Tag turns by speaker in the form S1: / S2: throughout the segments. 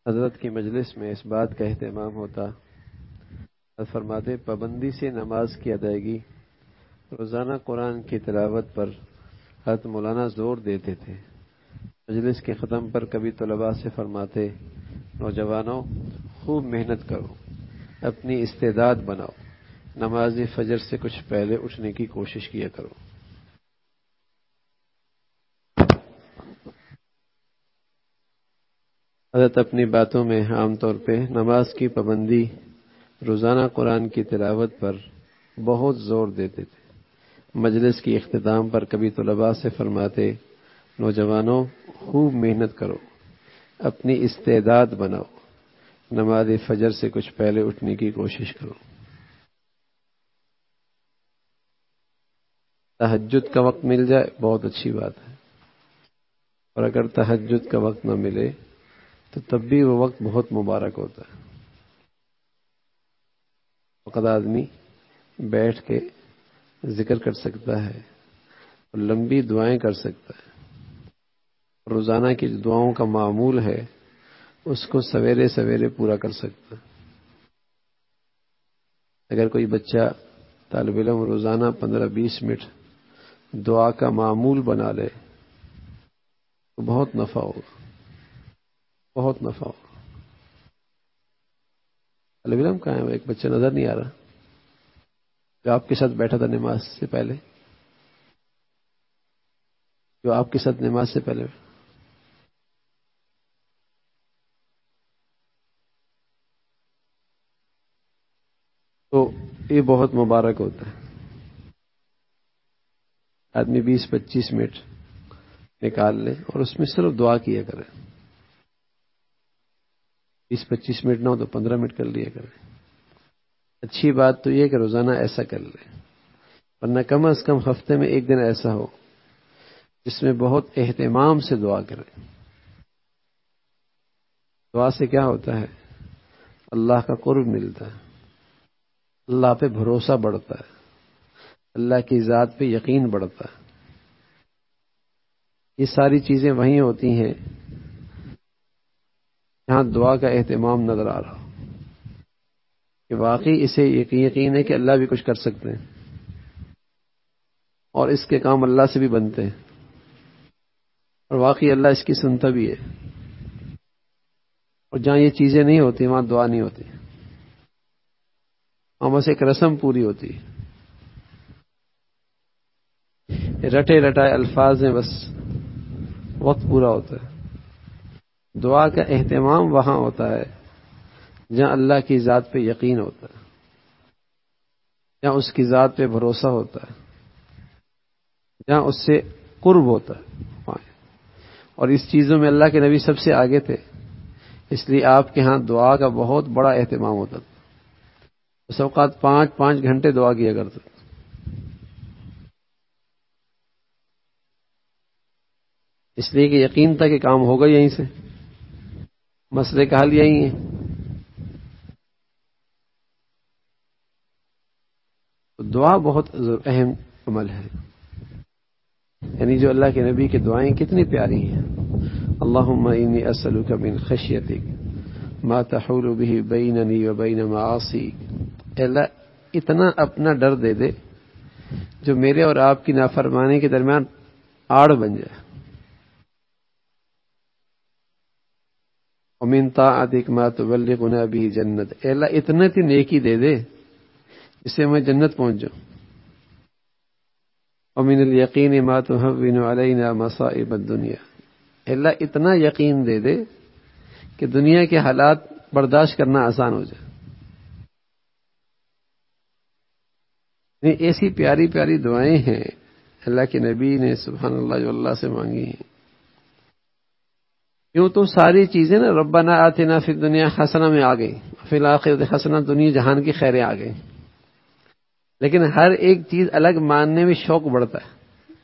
S1: حضرت کی مجلس میں اس بات کا اہتمام ہوتا، حضرت فرماتے پابندی سے نماز کی ادائیگی، روزانہ قرآن کی تلاوت پر حضرت مولانا زور دیتے تھے۔ مجلس کے ختم پر کبھی طلباء سے فرماتے، نوجوانوں خوب محنت کرو، اپنی استعداد بناؤ، نماز فجر سے کچھ پہلے اٹھنے کی کوشش کیا کرو۔ حضرت اپنی باتوں میں عام طور پہ نماز کی پابندی، روزانہ قرآن کی تلاوت پر بہت زور دیتے تھے۔ مجلس کی اختتام پر کبھی طلباء سے فرماتے، نوجوانوں خوب محنت کرو، اپنی استعداد بناؤ، نماز فجر سے کچھ پہلے اٹھنے کی کوشش کرو۔ تہجد کا وقت مل جائے بہت اچھی بات ہے، اور اگر تہجد کا وقت نہ ملے تو تب بھی وہ وقت بہت مبارک ہوتا ہے۔ وقت آدمی بیٹھ کے ذکر کر سکتا ہے اور لمبی دعائیں کر سکتا ہے۔ روزانہ کی جو دعاؤں کا معمول ہے اس کو سویرے سویرے پورا کر سکتا ہے۔ اگر کوئی بچہ طالب علم روزانہ 15-20 منٹ دعا کا معمول بنا لے تو بہت نفع ہوگا، بہت نفع ہوگا۔ طالب علم کہاں ہے؟ ایک بچہ نظر نہیں آ رہا جو آپ کے ساتھ بیٹھا تھا نماز سے پہلے، جو آپ کے ساتھ نماز سے پہلے تو یہ بہت مبارک ہوتا ہے۔ آدمی 20-25 منٹ نکال لے اور اس میں صرف دعا کیا کرے۔ 20-25 منٹ نہ ہو تو 15 منٹ کر لیا کرے۔ اچھی بات تو یہ کہ روزانہ ایسا کر لے، ورنہ کم از کم ہفتے میں ایک دن ایسا ہو جس میں بہت اہتمام سے دعا کرے۔ دعا سے کیا ہوتا ہے؟ اللہ کا قرب ملتا ہے، اللہ پہ بھروسہ بڑھتا ہے، اللہ کی ذات پہ یقین بڑھتا ہے۔ یہ ساری چیزیں وہیں ہوتی ہیں جہاں دعا کا اہتمام نظر آ رہا ہو کہ واقعی اسے یقین ہے کہ اللہ بھی کچھ کر سکتے ہیں اور اس کے کام اللہ سے بھی بنتے ہیں، اور واقعی اللہ اس کی سنتا بھی ہے۔ اور جہاں یہ چیزیں نہیں ہوتی وہاں دعا نہیں ہوتی، وہاں بس ایک رسم پوری ہوتی ہے، رٹے رٹائے الفاظ میں بس وقت پورا ہوتا ہے۔ دعا کا اہتمام وہاں ہوتا ہے جہاں اللہ کی ذات پہ یقین ہوتا ہے، جہاں اس کی ذات پہ بھروسہ ہوتا ہے، جہاں اس سے قرب ہوتا ہے۔ اور اس چیزوں میں اللہ کے نبی سب سے آگے تھے، اس لیے آپ کے ہاں دعا کا بہت بڑا اہتمام ہوتا تھا۔ اس اوقات 5-5 گھنٹے دعا کیا کرتے تھے۔ اس لیے کہ یقین تھا کہ کام ہوگا یہیں سے، مسئلے کا حل یہی ہے۔ تو دعا بہت اہم عمل ہے، یعنی جو اللہ کے نبی کی دعائیں کتنی پیاری ہیں۔ اللہم انی اسألک من خشیتک ما تحول به بیننی وبین معاصیک۔ اللہ اتنا اپنا ڈر دے دے جو میرے اور آپ کی نافرمانی کے درمیان آڑ بن جائے۔ ومن طاعتک ما تبلغنا به جنت، اللہ اتنا تی نیکی دے دے جس سے میں جنت پہنچ جاؤں۔ ومن الیقین ما تهون علینا مصائب الدنیا، اللہ اتنا یقین دے دے کہ دنیا کے حالات برداشت کرنا آسان ہو جائے۔ ایسی پیاری پیاری دعائیں ہیں اللہ کے نبی نے سبحان اللہ جو اللہ سے مانگی ہیں۔ یوں تو ساری چیزیں نا ربنا آتنا فی الدنیا حسنہ میں آ گئی، فی الآخرۃ حسنہ، دنیا جہان کی خیریں آ گئی، لیکن ہر ایک چیز الگ ماننے میں شوق بڑھتا ہے۔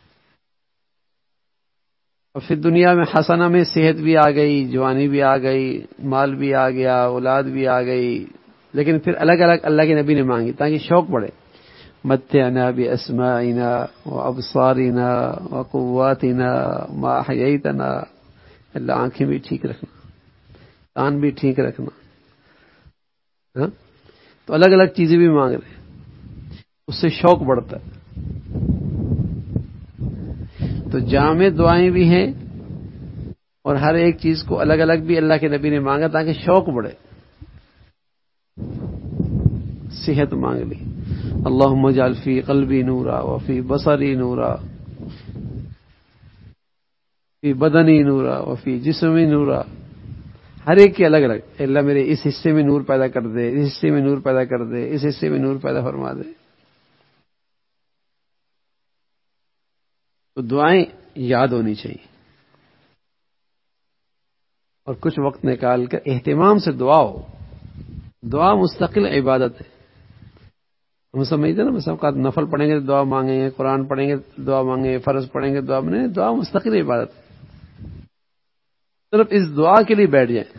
S1: اور پھر دنیا میں حسنہ میں صحت بھی آ گئی، جوانی بھی آ گئی، مال بھی آ گیا، اولاد بھی آ گئی، لیکن پھر الگ الگ اللہ کے نبی نے مانگی تاکہ شوق بڑھے۔ متعنا باسماعنا وابصارنا وقواتنا ما احییتنا، اللہ آنکھیں بھی ٹھیک رکھنا، کان بھی ٹھیک رکھنا. ہاں تو الگ الگ چیزیں بھی مانگ رہے ہیں، اس سے شوق بڑھتا ہے. تو جامع دعائیں بھی ہیں اور ہر ایک چیز کو الگ الگ بھی اللہ کے نبی نے مانگا تاکہ شوق بڑھے. صحت مانگ لی، اللہم اجعل فی قلبی نورا وفی بصری نورا فی بدنی نورا وفی جسمی نورا. ہر ایک کی الگ الگ. اللہ میرے اس حصے میں نور پیدا کر دے، اس حصے میں نور پیدا کر دے، اس حصے میں نور پیدا فرما دے. تو دعائیں یاد ہونی چاہیے اور کچھ وقت نکال کر اہتمام سے دعا ہو. دعا مستقل عبادت ہے. ہم سمجھتے ہیں نا، بس اوقات نفل پڑھیں گے دعا مانگیں گے، قرآن پڑھیں گے دعا مانگیں گے، فرض پڑھیں گے دعا مانگیں گے. دعا مستقل عبادت ہے. صرف اس دعا کے لیے بیٹھ جائیں.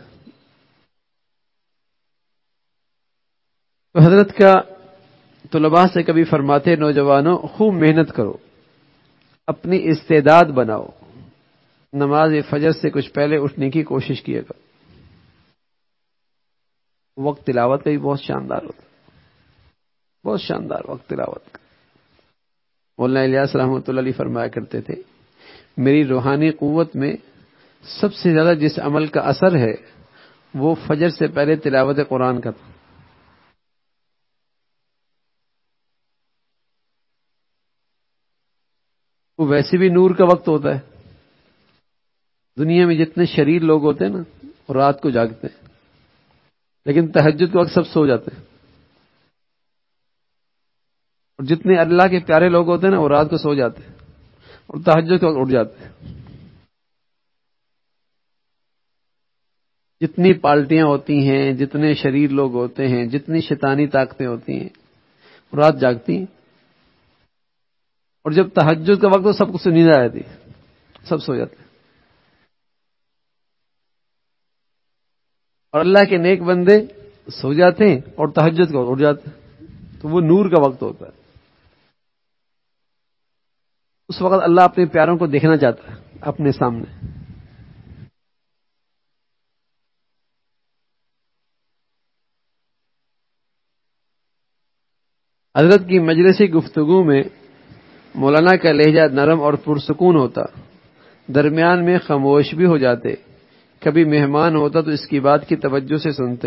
S1: تو حضرت کا طلباء سے کبھی فرماتے، نوجوانوں خوب محنت کرو، اپنی استعداد بناؤ، نماز فجر سے کچھ پہلے اٹھنے کی کوشش کیے گا. وقت تلاوت کا بھی بہت شاندار ہوتا ہے، بہت شاندار وقت تلاوت کا. مولانا الیاس رحمۃ اللہ علیہ فرمایا کرتے تھے، میری روحانی قوت میں سب سے زیادہ جس عمل کا اثر ہے وہ فجر سے پہلے تلاوت قرآن کا تھا. وہ ویسے بھی نور کا وقت ہوتا ہے. دنیا میں جتنے شریر لوگ ہوتے ہیں نا وہ رات کو جاگتے ہیں، لیکن تہجد کے وقت سب سو جاتے ہیں. اور جتنے اللہ کے پیارے لوگ ہوتے ہیں نا وہ رات کو سو جاتے ہیں اور تہجد کے وقت اٹھ جاتے ہیں. جتنی پارٹیاں ہوتی ہیں، جتنے شریر لوگ ہوتے ہیں، جتنی شیطانی طاقتیں ہوتی ہیں، وہ رات جاگتی ہیں. اور جب تہجد کا وقت ہو سب کو نیند آ جاتی ہے، سب سو جاتے ہیں. اور اللہ کے نیک بندے سو جاتے ہیں اور تہجد کا وقت اٹھ جاتے ہیں. تو وہ نور کا وقت ہوتا ہے. اس وقت اللہ اپنے پیاروں کو دیکھنا چاہتا ہے اپنے سامنے. حضرت کی مجلسی گفتگو میں مولانا کا لہجہ نرم اور پرسکون ہوتا، درمیان میں خاموش بھی ہو جاتے. کبھی مہمان ہوتا تو اس کی بات کی توجہ سے سنتے.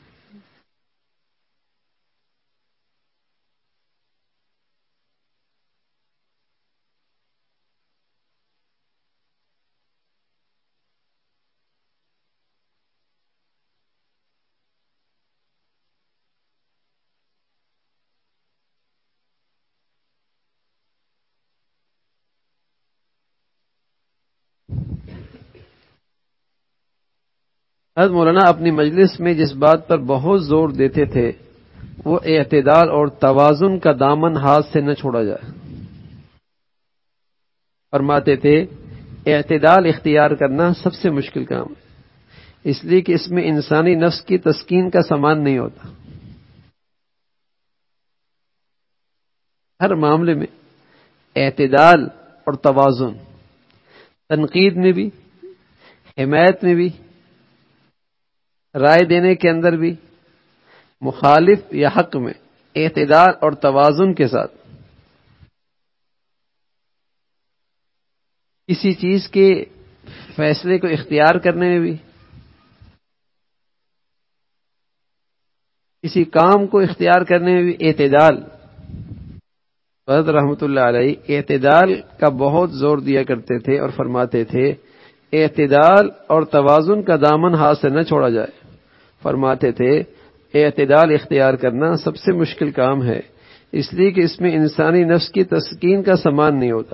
S1: حضرت مولانا اپنی مجلس میں جس بات پر بہت زور دیتے تھے وہ اعتدال اور توازن کا دامن ہاتھ سے نہ چھوڑا جائے. فرماتے تھے اعتدال اختیار کرنا سب سے مشکل کام ہے، اس لیے کہ اس میں انسانی نفس کی تسکین کا سامان نہیں ہوتا. ہر معاملے میں اعتدال اور توازن، تنقید میں بھی، حمایت میں بھی، رائے دینے کے اندر بھی، مخالف یا حق میں اعتدال اور توازن کے ساتھ. کسی چیز کے فیصلے کو اختیار کرنے میں بھی، کسی کام کو اختیار کرنے میں بھی اعتدال. حضرت رحمۃ اللہ علیہ اعتدال کا بہت زور دیا کرتے تھے اور فرماتے تھے اعتدال اور توازن کا دامن ہاتھ سے نہ چھوڑا جائے. فرماتے تھے اعتدال اختیار کرنا سب سے مشکل کام ہے، اس لیے کہ اس میں انسانی نفس کی تسکین کا سامان نہیں ہوتا.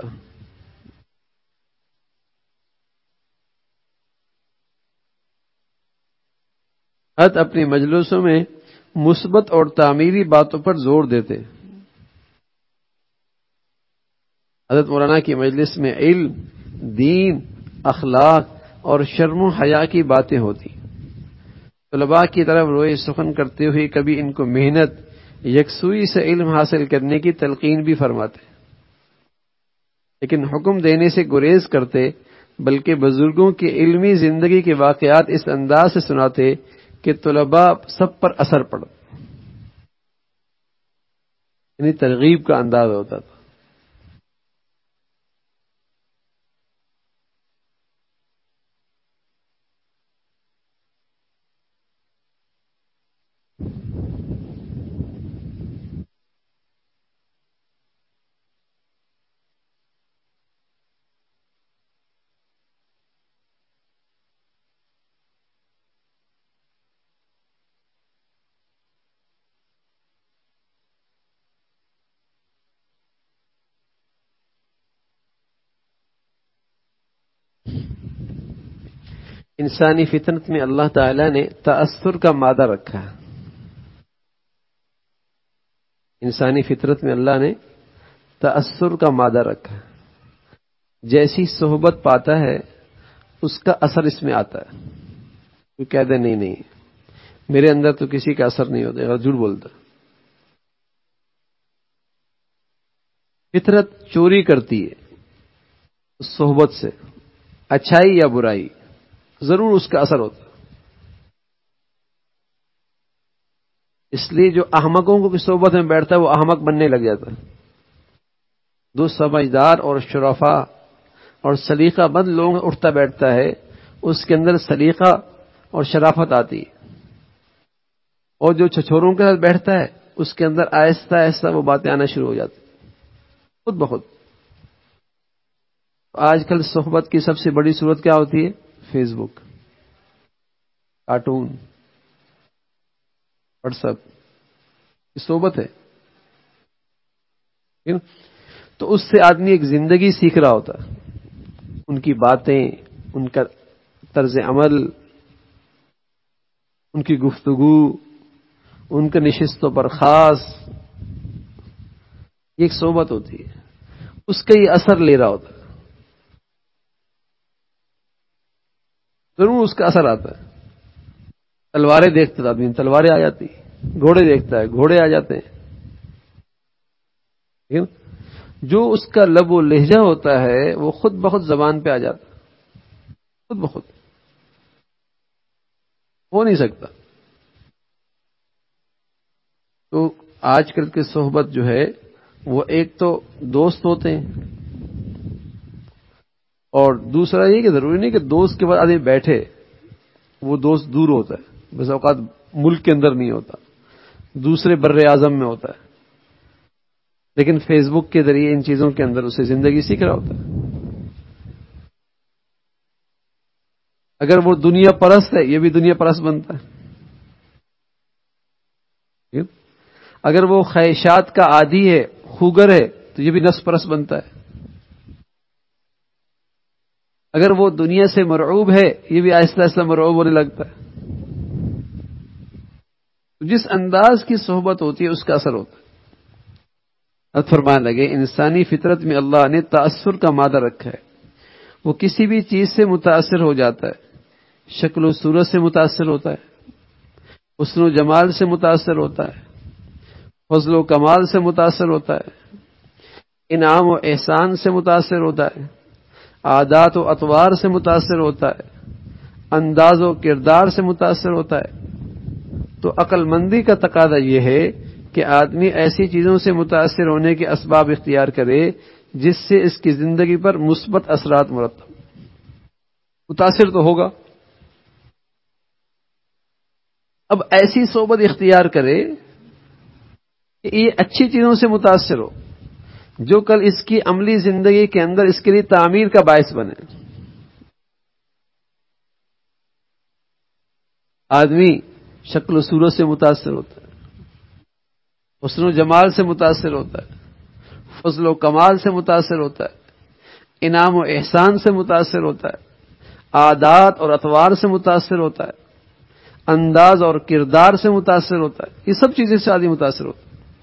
S1: حضرت اپنی مجلسوں میں مثبت اور تعمیری باتوں پر زور دیتے. حضرت مولانا کی مجلس میں علم، دین، اخلاق اور شرم و حیا کی باتیں ہوتی. طلباء کی طرف روئے سخن کرتے ہوئے کبھی ان کو محنت، یکسوئی سے علم حاصل کرنے کی تلقین بھی فرماتے، لیکن حکم دینے سے گریز کرتے بلکہ بزرگوں کی علمی زندگی کے واقعات اس انداز سے سناتے کہ طلباء سب پر اثر پڑا، یعنی ترغیب کا انداز ہوتا تھا۔ انسانی فطرت میں اللہ تعالی نے تأثر کا مادہ رکھا ہے۔ انسانی فطرت میں اللہ نے تأثر کا مادہ رکھا ہے۔ جیسی صحبت پاتا ہے اس کا اثر اس میں آتا ہے۔ تو کہہ دے نہیں میرے اندر تو کسی کا اثر نہیں ہوتا، جھوٹ بولتا۔ فطرت چوری کرتی ہے اس صحبت سے، اچھائی یا برائی ضرور اس کا اثر ہوتا ہے۔ اس لیے جو احمقوں کو کی صحبت میں بیٹھتا ہے وہ احمق بننے لگ جاتا ہے۔ جو سمجھدار اور شرفا اور سلیقہ مند لوگ اٹھتا بیٹھتا ہے اس کے اندر سلیقہ اور شرافت آتی ہے، اور جو چھچوروں کے ساتھ بیٹھتا ہے اس کے اندر آہستہ آہستہ وہ باتیں آنا شروع ہو جاتی خود بخود۔ آج کل صحبت کی سب سے بڑی صورت کیا ہوتی ہے؟ Facebook, cartoon, WhatsApp, یہ صحبت ہے۔ تو اس سے آدمی ایک زندگی سیکھ رہا ہوتا ہے، ان کی باتیں، ان کا طرز عمل، ان کی گفتگو، ان کے نشستوں پر خاص، یہ ایک صحبت ہوتی ہے، اس کا یہ اثر لے رہا ہوتا ہے، ضرور اس کا اثر آتا ہے۔ تلواریں دیکھتا تھا آدمی، تلواریں آ جاتی، گھوڑے دیکھتا ہے گھوڑے آ جاتے ہیں۔ لیکن جو اس کا لب و لہجہ ہوتا ہے وہ خود بخود زبان پہ آ جاتا ہے، خود بخود ہو نہیں سکتا۔ تو آج کل کی صحبت جو ہے وہ ایک تو دوست ہوتے ہیں، اور دوسرا یہ کہ ضروری نہیں کہ دوست کے بعد آدمی بیٹھے، وہ دوست دور ہوتا ہے، بس اوقات ملک کے اندر نہیں ہوتا، دوسرے بر اعظم میں ہوتا ہے، لیکن فیس بک کے ذریعے ان چیزوں کے اندر اسے زندگی سیکھ رہا ہوتا ہے۔ اگر وہ دنیا پرست ہے یہ بھی دنیا پرست بنتا ہے، اگر وہ خواہشات کا عادی ہے، خوگر ہے، تو یہ بھی نفس پرست بنتا ہے، اگر وہ دنیا سے مرعوب ہے یہ بھی آہستہ آہستہ مرعوب ہونے لگتا ہے۔ جس انداز کی صحبت ہوتی ہے اس کا اثر ہوتا ہے۔ اب فرمانے لگے انسانی فطرت میں اللہ نے تأثر کا مادہ رکھا ہے، وہ کسی بھی چیز سے متاثر ہو جاتا ہے، شکل و صورت سے متاثر ہوتا ہے، حسن و جمال سے متاثر ہوتا ہے، فضل و کمال سے متاثر ہوتا ہے، انعام و احسان سے متاثر ہوتا ہے، عادات و اطوار سے متاثر ہوتا ہے، انداز و کردار سے متاثر ہوتا ہے۔ تو عقل مندی کا تقاضا یہ ہے کہ آدمی ایسی چیزوں سے متاثر ہونے کے اسباب اختیار کرے جس سے اس کی زندگی پر مثبت اثرات مرتب، متاثر تو ہوگا۔ اب ایسی صحبت اختیار کرے کہ یہ اچھی چیزوں سے متاثر ہو جو کل اس کی عملی زندگی کے اندر اس کے لیے تعمیر کا باعث بنے۔ آدمی شکل و صورت سے متاثر ہوتا ہے، حسن و جمال سے متاثر ہوتا ہے، فضل و کمال سے متاثر ہوتا ہے، انعام و احسان سے متاثر ہوتا ہے، عادات اور اطوار سے متاثر ہوتا ہے، انداز اور کردار سے متاثر ہوتا ہے، یہ سب چیزیں سے آدمی متاثر ہوتا ہے۔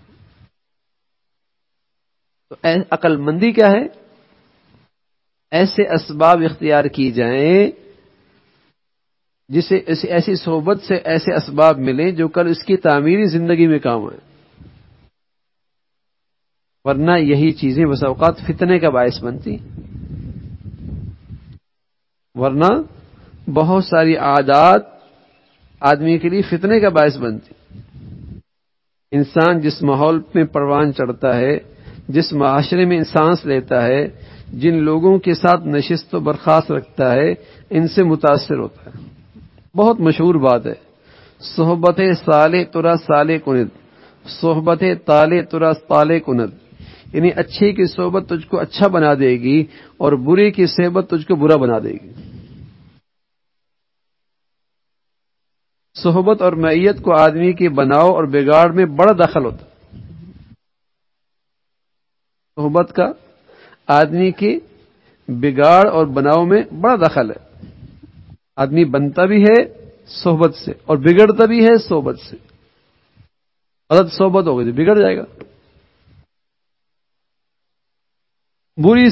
S1: تو عقل مندی کیا ہے؟ ایسے اسباب اختیار کی جائیں جسے ایسی صحبت سے ایسے اسباب ملیں جو کل اس کی تعمیری زندگی میں کام آئیں، ورنہ یہی چیزیں بس اوقات فتنے کا باعث بنتی۔ ورنہ بہت ساری عادات آدمی کے لیے فتنے کا باعث بنتی. انسان جس ماحول میں پروان چڑھتا ہے، جس معاشرے میں سانس لیتا ہے، جن لوگوں کے ساتھ نشست و برخاست رکھتا ہے، ان سے متاثر ہوتا ہے. بہت مشہور بات ہے، صحبت صالح ترا صالح کند، صحبت طالح ترا طالح کند. یعنی اچھے کی صحبت تجھ کو اچھا بنا دے گی اور برے کی صحبت تجھ کو برا بنا دے گی. صحبت اور معیت کو آدمی کے بناؤ اور بگاڑ میں بڑا دخل ہوتا ہے. صحبت کا آدمی کے بگاڑ اور بناؤ میں بڑا دخل ہے. آدمی بنتا بھی ہے صحبت سے اور بگڑتا بھی ہے صحبت سے. غلط صحبت ہوگی تو بگڑ جائے گا. بری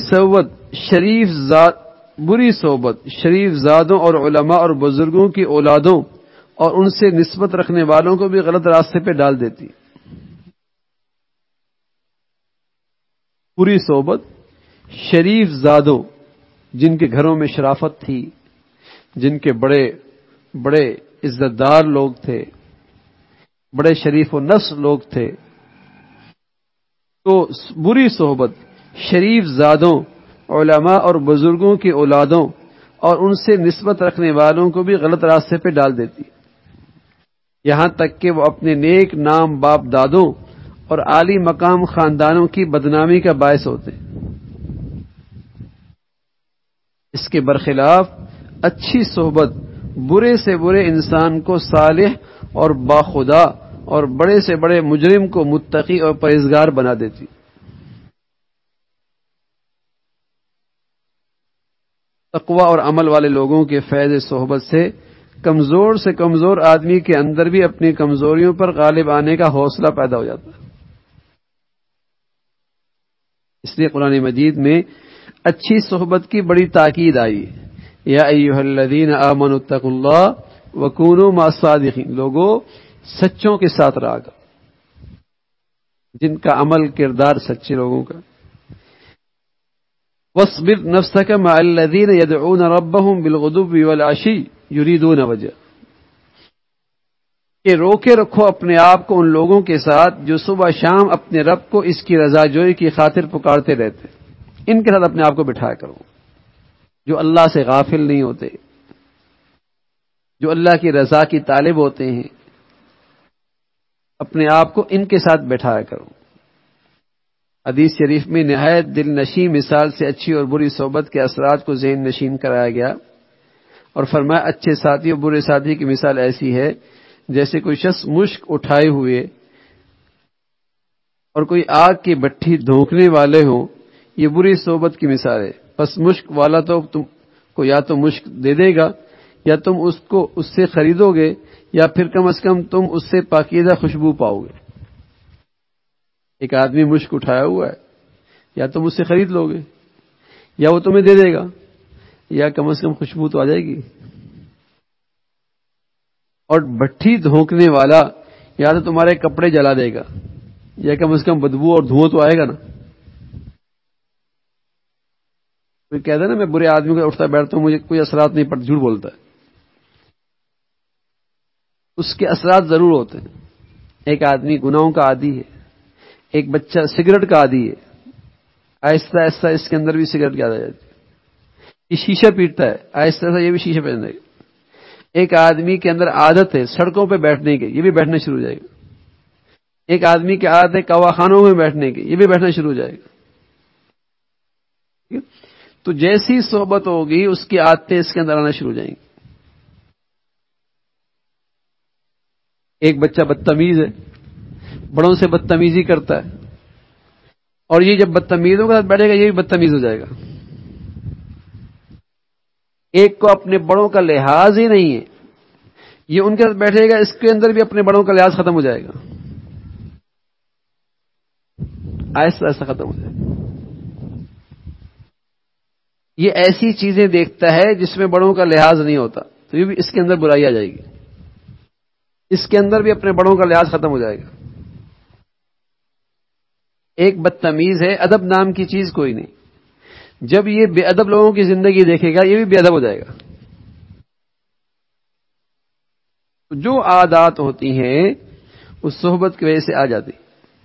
S1: صحبت شریف زادوں اور علماء اور بزرگوں کی اولادوں اور ان سے نسبت رکھنے والوں کو بھی غلط راستے پہ ڈال دیتی. بری صحبت شریف زادوں، جن کے گھروں میں شرافت تھی، جن کے بڑے بڑے عزت دار لوگ تھے، بڑے شریف و نصب لوگ تھے، تو بری صحبت شریف زادوں، علماء اور بزرگوں کی اولادوں اور ان سے نسبت رکھنے والوں کو بھی غلط راستے پہ ڈال دیتی. یہاں تک کہ وہ اپنے نیک نام باپ دادوں اور عالی مقام خاندانوں کی بدنامی کا باعث ہوتے. اس کے برخلاف اچھی صحبت برے سے برے انسان کو صالح اور باخدا اور بڑے سے بڑے مجرم کو متقی اور پرہیزگار بنا دیتی. تقوی اور عمل والے لوگوں کے فیض صحبت سے کمزور سے کمزور آدمی کے اندر بھی اپنی کمزوریوں پر غالب آنے کا حوصلہ پیدا ہو جاتا ہے. اس لیے قرآن مجید میں اچھی صحبت کی بڑی تاکید آئی. یا ایھا الذین آمنوا اتقوا اللہ وکونوا مع الصادقین. لوگوں سچوں کے ساتھ رہا کرو، جن کا عمل کردار سچے لوگوں کا. واصبر نفسك مع الذين يدعون ربهم بالغدو والعشي يريدون وجهه. کہ روکے رکھو اپنے آپ کو ان لوگوں کے ساتھ جو صبح شام اپنے رب کو اس کی رضا جوئی کی خاطر پکارتے رہتے. ان کے ساتھ اپنے آپ کو بٹھایا کرو، جو اللہ سے غافل نہیں ہوتے، جو اللہ کی رضا کی طالب ہوتے ہیں. اپنے آپ کو ان کے ساتھ بٹھایا کرو. حدیث شریف میں نہایت دل نشیں مثال سے اچھی اور بری صحبت کے اثرات کو ذہن نشین کرایا گیا اور فرمایا اچھے ساتھی اور برے ساتھی کی مثال ایسی ہے جیسے کوئی شخص مشک اٹھائے ہوئے اور کوئی آگ کی بھٹی دھونکنے والے ہوں. یہ بری صحبت کی مثال ہے. پس مشک والا تو تم کو یا تو مشک دے دے گا یا تم اس سے خریدو گے یا پھر کم از کم تم اس سے پاکیزہ خوشبو پاؤ گے. ایک آدمی مشک اٹھایا ہوا ہے، یا تم اس سے خرید لو گے یا وہ تمہیں دے دے گا یا کم از کم خوشبو تو آ جائے گی. اور بھٹی دھونکنے والا یا تو تمہارے کپڑے جلا دے گا یا کم از کم بدبو اور دھواں تو آئے گا نا. کوئی کہتا ہے نا میں برے آدمی کو اٹھتا بیٹھتا ہوں مجھے کوئی اثرات نہیں پڑتا، جھوٹ بولتا ہے. اس کے اثرات ضرور ہوتے ہیں. ایک آدمی گناہوں کا عادی ہے، ایک بچہ سگریٹ کا عادی ہے، آہستہ آہستہ اس کے اندر بھی سگریٹ کی عادت آ جاتی ہے. یہ شیشہ پیٹتا ہے، آہستہ آہستہ یہ بھی شیشہ پیٹنے لگے. ایک آدمی کے اندر عادت ہے سڑکوں پہ بیٹھنے کی، یہ بھی بیٹھنا شروع ہو جائے گا. ایک آدمی کی عادت ہے کواخانوں میں بیٹھنے کی، یہ بھی بیٹھنا شروع ہو جائے گا. تو جیسی صحبت ہوگی اس کی عادتیں اس کے اندر آنا شروع ہو جائیں گی. ایک بچہ بدتمیز ہے، بڑوں سے بدتمیزی کرتا ہے، اور یہ جب بدتمیزوں کے ساتھ بیٹھے گا یہ بھی بدتمیز ہو جائے گا. ایک کو اپنے بڑوں کا لحاظ ہی نہیں ہے، یہ ان کے ساتھ بیٹھے گا، اس کے اندر بھی اپنے بڑوں کا لحاظ ختم ہو جائے گا. آہستہ آہستہ ختم ہو جائے گا. یہ ایسی چیزیں دیکھتا ہے جس میں بڑوں کا لحاظ نہیں ہوتا، تو یہ بھی اس کے اندر برائی آ جائے گی. اس کے اندر بھی اپنے بڑوں کا لحاظ ختم ہو جائے گا. ایک بدتمیز ہے، ادب نام کی چیز کوئی نہیں. جب یہ بے ادب لوگوں کی زندگی دیکھے گا یہ بھی بے ادب ہو جائے گا. جو عادات ہوتی ہیں اس صحبت کی وجہ سے آ جاتی.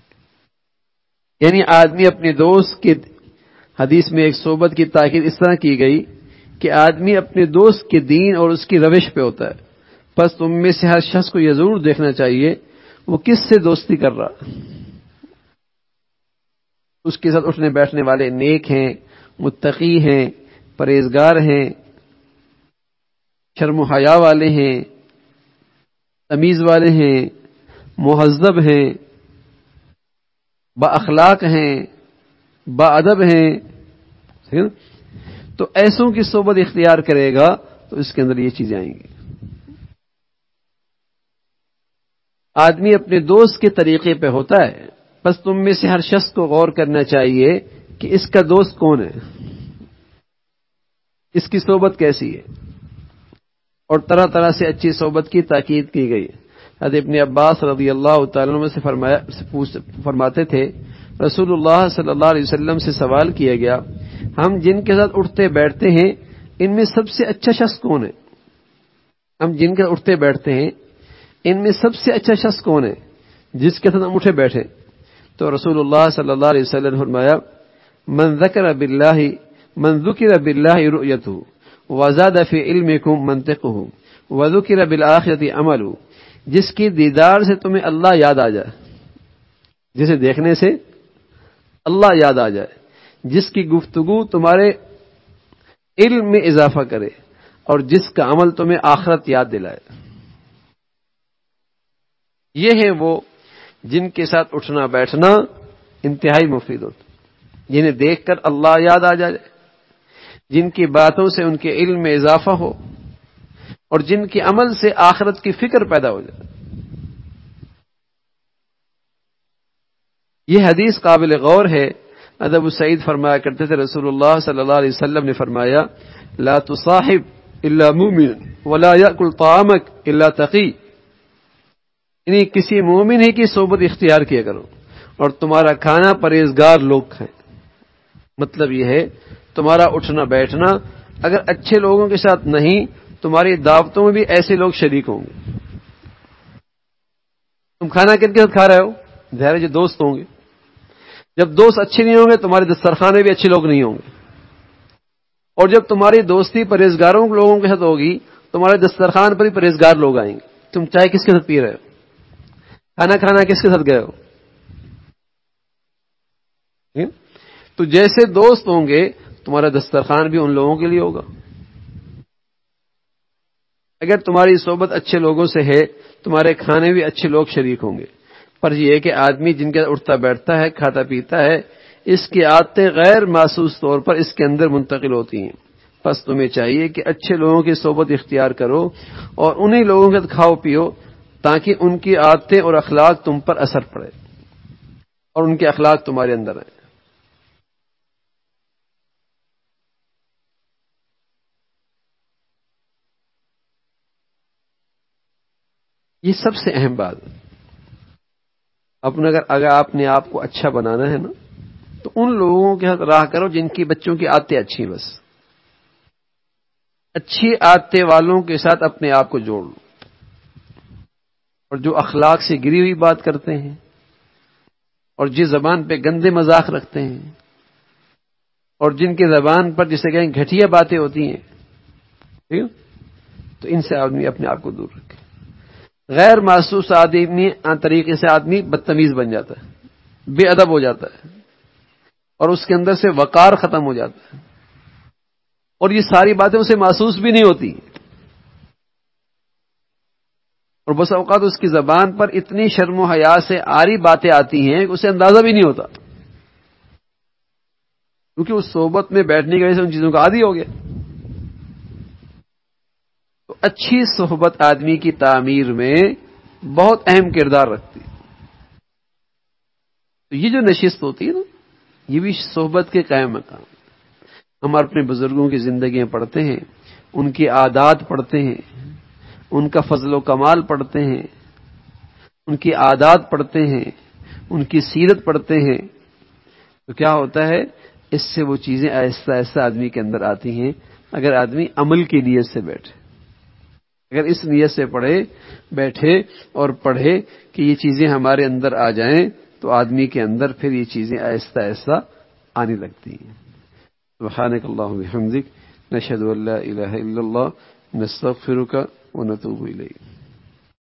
S1: یعنی آدمی اپنے دوست کی، حدیث میں ایک صحبت کی تاکید اس طرح کی گئی کہ آدمی اپنے دوست کے دین اور اس کی روش پہ ہوتا ہے. بس تم میں سے ہر شخص کو یہ ضرور دیکھنا چاہیے وہ کس سے دوستی کر رہا، اس کے ساتھ اٹھنے بیٹھنے والے نیک ہیں، متقی ہیں، پرہیزگار ہیں، شرم و حیا والے ہیں، تمیز والے ہیں، مہذب ہیں، با اخلاق ہیں، با ادب ہیں. تو ایسوں کی صحبت اختیار کرے گا تو اس کے اندر یہ چیزیں آئیں گی. آدمی اپنے دوست کے طریقے پہ ہوتا ہے. بس تم میں سے ہر شخص کو غور کرنا چاہیے کہ اس کا دوست کون ہے، اس کی صحبت کیسی ہے. اور طرح طرح سے اچھی صحبت کی تاکید کی گئی. حضرت ابن عباس رضی اللہ تعالیٰ عنہ سے فرماتے تھے رسول اللہ صلی اللہ علیہ وسلم سے سوال کیا گیا ہم جن کے ساتھ اٹھتے بیٹھتے ہیں ان میں سب سے اچھا شخص کون ہے؟ ہم جن کے ساتھ اٹھتے بیٹھتے ہیں ان میں سب سے اچھا شخص کون ہے جس کے ساتھ ہم اٹھے بیٹھے؟ تو رسول اللہ صلی اللہ علیہ وسلم نے فرمایا من ذکر باللہ رؤیتہ وزاد فی علمکم منطقہ وذکر بالآخرۃ عملہ. جس کی دیدار سے تمہیں اللہ یاد آ جائے، جسے دیکھنے سے اللہ یاد آ جائے، جس کی گفتگو تمہارے علم میں اضافہ کرے اور جس کا عمل تمہیں آخرت یاد دلائے. یہ ہیں وہ جن کے ساتھ اٹھنا بیٹھنا انتہائی مفید ہوتا، جنہیں دیکھ کر اللہ یاد آ جائے، جن کی باتوں سے ان کے علم میں اضافہ ہو اور جن کے عمل سے آخرت کی فکر پیدا ہو جائے. یہ حدیث قابل غور ہے. ابو سعید فرمایا کرتے تھے رسول اللہ صلی اللہ علیہ وسلم نے فرمایا لا تصاحب الا مومن ولا یاکل طعامک الا تقی. یعنی کسی مومن ہی کی صحبت اختیار کیا کرو اور تمہارا کھانا پرہیزگار لوگ کھائیں. مطلب یہ ہے تمہارا اٹھنا بیٹھنا اگر اچھے لوگوں کے ساتھ نہیں، تمہاری دعوتوں میں بھی ایسے لوگ شریک ہوں گے. تم کھانا کن کے ساتھ کھا رہے ہو؟ ظاہر جو دوست ہوں گے. جب دوست اچھے نہیں ہوں گے تمہارے دسترخوان میں بھی اچھے لوگ نہیں ہوں گے. اور جب تمہاری دوستی پرہیزگاروں لوگوں کے ساتھ ہوگی تمہارے دسترخوان پر ہی پرہیزگار لوگ آئیں گے. تم چائے کس کے ساتھ پی رہے ہو؟ کھانا کھانا کس کے ساتھ گئے ہو؟ تو جیسے دوست ہوں گے تمہارا دسترخوان بھی ان لوگوں کے لیے ہوگا. اگر تمہاری صحبت اچھے لوگوں سے ہے تمہارے کھانے بھی اچھے لوگ شریک ہوں گے. پر یہ ہے کہ آدمی جن کے اٹھتا بیٹھتا ہے کھاتا پیتا ہے اس کی عادتیں غیر محسوس طور پر اس کے اندر منتقل ہوتی ہیں. بس تمہیں چاہیے کہ اچھے لوگوں کی صحبت اختیار کرو اور انہی لوگوں کے ساتھ کھاؤ پیو تاکہ ان کی عادتیں اور اخلاق تم پر اثر پڑے اور ان کے اخلاق تمہارے اندر آئیں. یہ سب سے اہم بات ہے. اگر آپ نے آپ کو اچھا بنانا ہے نا تو ان لوگوں کے ساتھ راہ کرو جن کی بچوں کی عادتیں اچھی. بس اچھی عادتیں والوں کے ساتھ اپنے آپ کو جوڑ لو. اور جو اخلاق سے گری ہوئی بات کرتے ہیں اور جس زبان پہ گندے مذاق رکھتے ہیں اور جن کی زبان پر جسے کہیں گھٹیا باتیں ہوتی ہیں، ٹھیک، تو ان سے آدمی اپنے آپ کو دور رکھے. غیر محسوس آدمی طریقے سے آدمی بدتمیز بن جاتا ہے، بے ادب ہو جاتا ہے اور اس کے اندر سے وقار ختم ہو جاتا ہے اور یہ ساری باتیں اسے محسوس بھی نہیں ہوتی. اور بس اوقات اس کی زبان پر اتنی شرم و حیا سے آری باتیں آتی ہیں کہ اسے اندازہ بھی نہیں ہوتا کیونکہ اس صحبت میں بیٹھنے کی وجہ سے ان چیزوں کا عادی ہو گیا. تو اچھی صحبت آدمی کی تعمیر میں بہت اہم کردار رکھتی ہے. تو یہ جو نشست ہوتی ہے نا یہ بھی صحبت کے قائم مقام. ہم اپنے بزرگوں کی زندگیاں پڑھتے ہیں، ان کی عادات پڑھتے ہیں، ان کا فضل و کمال پڑھتے ہیں، ان کی عادات پڑھتے ہیں، ان کی سیرت پڑھتے ہیں. تو کیا ہوتا ہے اس سے وہ چیزیں آہستہ آہستہ آدمی کے اندر آتی ہیں اگر آدمی عمل کی نیت سے بیٹھے، اگر اس نیت سے بیٹھے اور پڑھے کہ یہ چیزیں ہمارے اندر آ جائیں تو آدمی کے اندر پھر یہ چیزیں آہستہ آہستہ آنے لگتی ہیں۔ سبحانک اللہم و بحمدک، نشہد ان لا الہ الا اللہ، نستغفرک ونتوب الیک۔